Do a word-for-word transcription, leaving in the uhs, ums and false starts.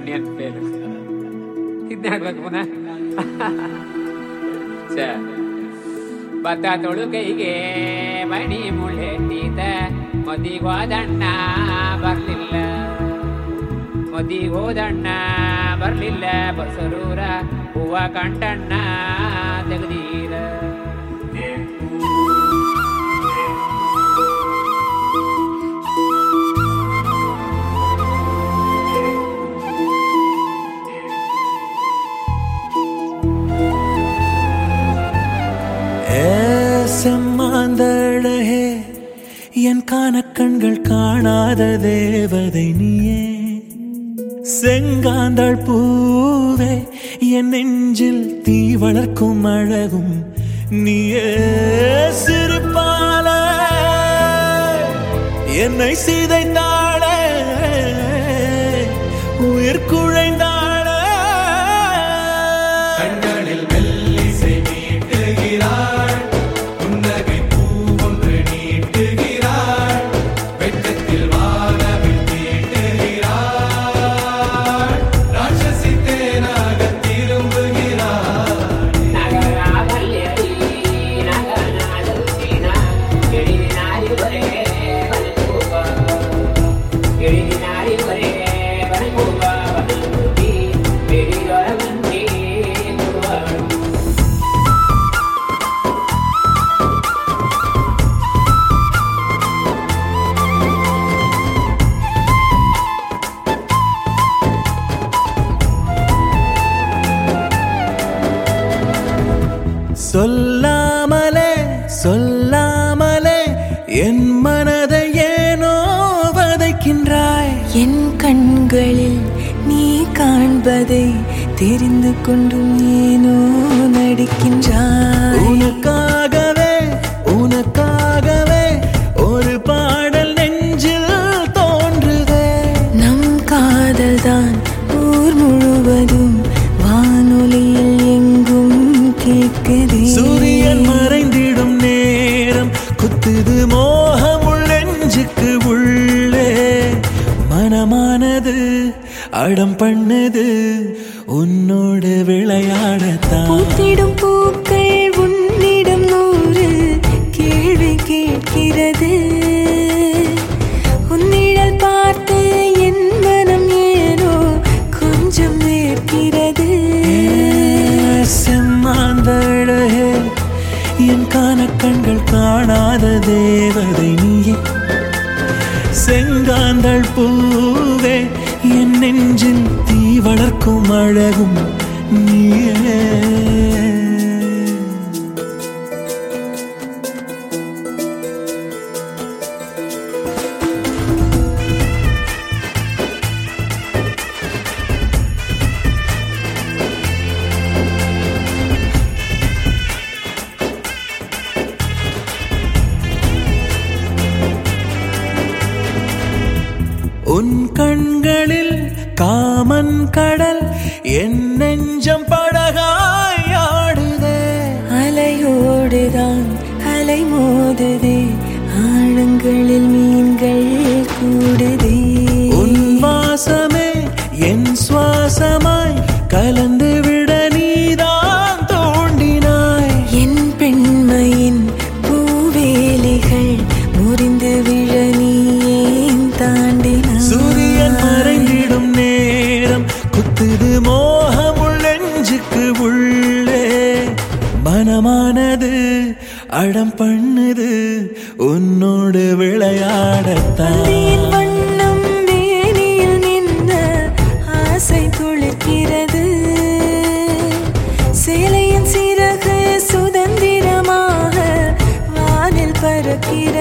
ಪುಣ್ಯನ್ ಪೇರು ಇದನ್ನ ಹೇಳ್ಬೇಕು ಪುನಃ. ಭತ್ತ ತೊಳುಕೈಗೆ ಮಣಿ ಮುಳ್ಳೆಟ್ಟಿದ ಮದಿಗೋದಣ್ಣ ಬರ್ಲಿಲ್ಲ, ಮದಿಗೋದಣ್ಣ ಬರ್ಲಿಲ್ಲ, ಬಸರೂರ ಹೂವ ಕಂಟಣ್ಣ ತೆಗೆದೀರ. செம்மாந்தழகே என் காணக்கண்கள் காணாத தேவதை நீயே, செங்காந்தாள் பூவே என் நெஞ்சில் தீ வளர்க்கும் அழகும் நீயே. சிரிப்பால என்னை சிதைந்தாளே, உயிர் குழைந்தாளே, கண்களில் மெல்லிசை மீட்டுகிறாள், புன்னகை பூவொன்று நீட்டுகிறாள், வெட்கத்தில் வானவில் தீட்டுகிறாள், ராட்சசி தேனாக திரும்புகிறாள். சொல்லாமலே சொல்லாமலே என் மனதை ஏனோ வதைக்கின்றாய். என் கண்களில் நீ காண்பதை தெரிந்து கொண்டும் ஏனோ நடிக்கின்றாய். உனக்காகவே உனக்காகவே ஒரு பாடல் நெஞ்சில் தோன்றுதே. நம் காதல் தான் ஊர் முழுவதும் வானொலியில் எங்கும் கேட்குதே. சூரியன் மறைந்திடும் நேரம் குத்துது மோகம் உள்ளெஞ்சுக்கு உள்ளே. மனமானது அடம் பண்ணது உன்னோடு விளையாடத்தான். பூத்திடும் பூக்கள் உன்னிடம் நூறு கேள்வி கேட்கிறது. உன்னிடல் பார்த்து என் மனம் ஏனோ கொஞ்சம் நேர்க்கிறது. செம்மாந்தழகே என் காணக்கண்கள் காணாத தேவதை நீயே, செங்காந்தள் பூவே என் நெஞ்சில் தீ வளர்க்கும் அழகும் நீயே. உன் கண்களில் காமன் கடல் என் நெஞ்சம் படகாய் ஆடுதே. அலையோடுதான் அலை மோதுதே, ஆழங்களில் மீன்கள் கூடுதே. உன் வாசமே என் சுவாசமாய் கலந்து விட நீதான் தோண்டினாய். என் பெண்மையின் பூவேலிகள் முறிந்து விழ நீ ஏன் தாண்டினாய். சூரியன் மறைந்திடும் நேரம் குத்துது மோகம் உள்ளெஞ்சுக்கு உள்ளே. மனமானது அடம் பண்ணுது உன்னோடு விளையாடத்தான். என் வண்ணம் வேலியில் நின்ற ஆசை துளிர்க்கிறது. சேலையின் சிறகு சுதந்திரமாக வானில் பறக்கிறது.